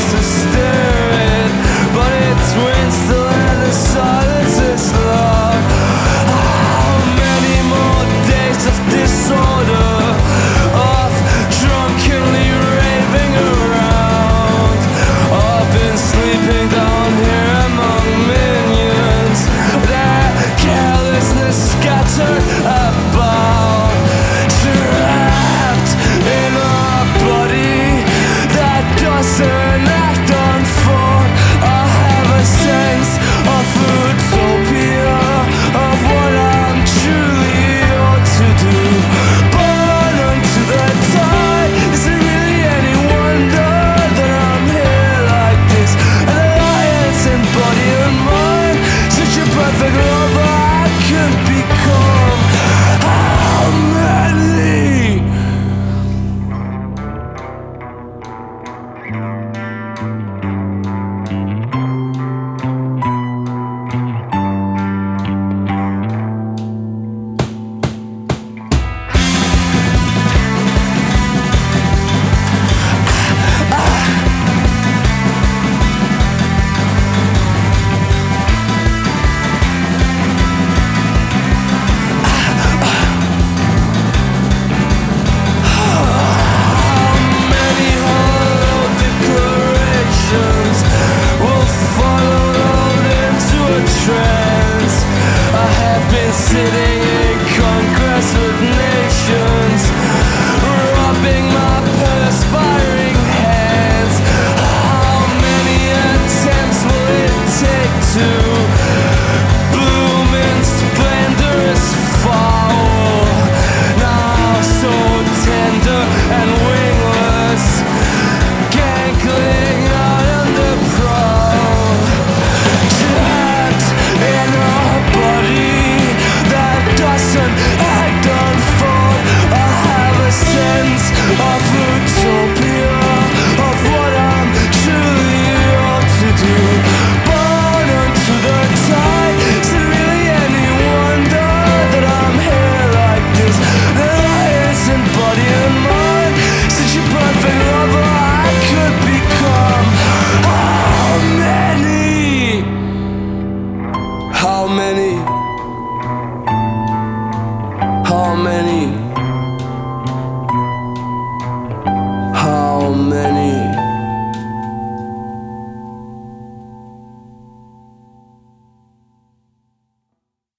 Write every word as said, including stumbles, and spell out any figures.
to stir it, but it's when still and the silence is love. How many more days of disorder, of drunkenly raving around? I've been sleeping down here among minions, that carelessness scattered about, trapped in a body that doesn't act on foot. I have a sense of utopia, of what I'm truly ought to do. Born unto the tide, is it really any wonder that I'm here like this? An alliance in body and mind, such a perfect lover I could become. How many? Sitting in Congress with nations, rubbing my perspiring hands. How many attempts will it take to bloom in splendorous fall? Now so tender and wingless, gangling out under prowl, trapped in a body that doesn't act on fault. I have a sense of utopia, of what I'm truly ought to do. Born unto the tide, is it really any wonder that I'm here like this? An alliance in body and mind, such a perfect lover I could become. How many? How many?